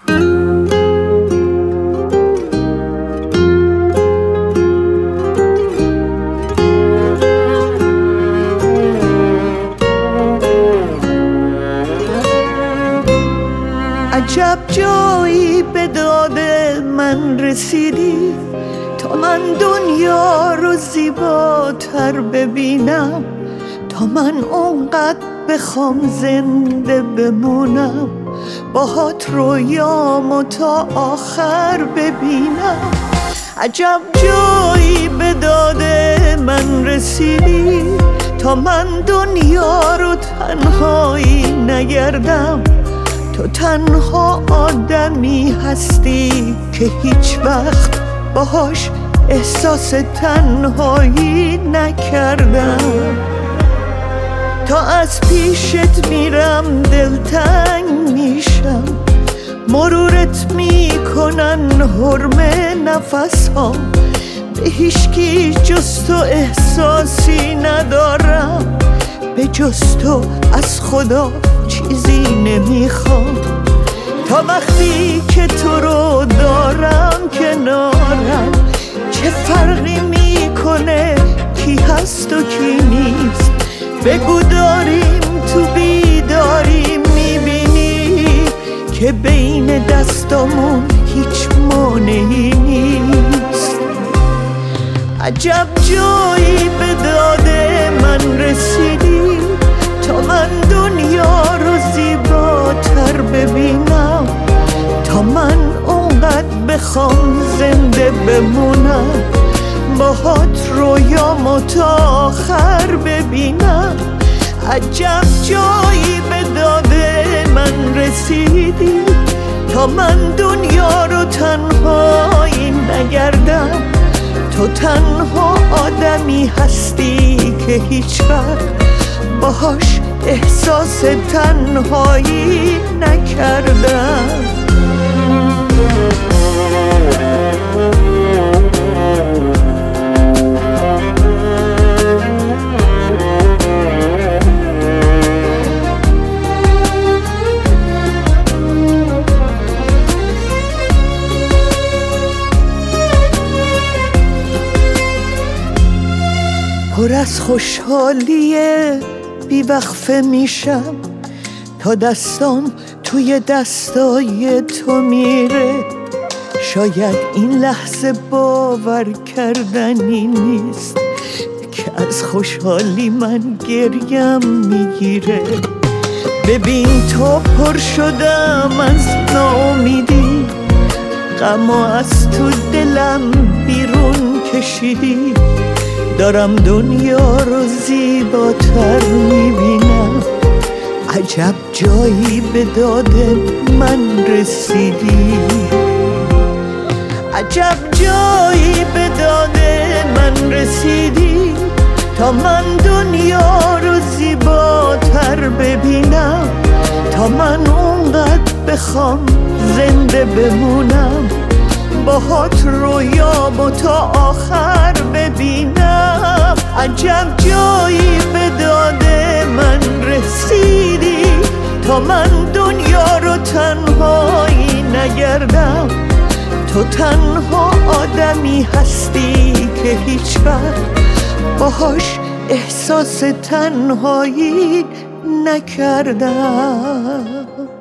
عجب جایی به داد من رسیدی تا من دنیا رو زیباتر ببینم، تا من اونقدر بخوام زنده بمونم، باهات رویامو تا آخر ببینم. عجب جایی به داد من رسیدی تا من دنیا رو تنهایی نگردم، تو تنها آدمی هستی که هیچ وقت باهاش احساس تنهایی نکردم. تا از پیشت میرم دلتنگ میشم، مرورت میکنن حرم نفس ها، به هیچکی جز تو احساسی ندارم، به جز تو از خدا چیزی نمیخوام. تا وقتی که تو رو دارم کنارم، چه فرقی میکنه کی هست و کی نیست؟ بگو داریم تو بیداری میبینی که بین دستامون هیچ مانعی نیست. عجب جایی به داد من رسیدی تا من دنیا رو زیباتر ببینم، تا من اونقدر بخوام زنده بمونم، باهات رویامو تا آخر ببینم. عجب جایی به داد من رسیدی تا من دنیا رو تنهایی نگردم، تو تنها آدمی هستی که هیچ وقت باهاش احساس تنهایی نکردم. پر از خوشحالیه بیوقفه میشم تا دستام توی دستای تو میره. شاید این لحظه باور کردنی نیست که از خوشحالی من گریم میگیره. ببین تو پر شدم از ناامیدی، غمو از تو دلم بیرون کشیدی، دارم دنیا رو زیباتر میبینم. عجب جایی به داد من رسیدی، عجب جایی به داد من رسیدی تا من دنیا رو زیباتر ببینم، تا من اونقدر بخوام زنده بمونم، باهات رویامو تا آخر ببینم. عجب جایی به داد من رسیدی تا من دنیا رو تنهایی نگردم، تو تنها آدمی هستی که هیچ وقت باهاش احساس تنهایی نکردم.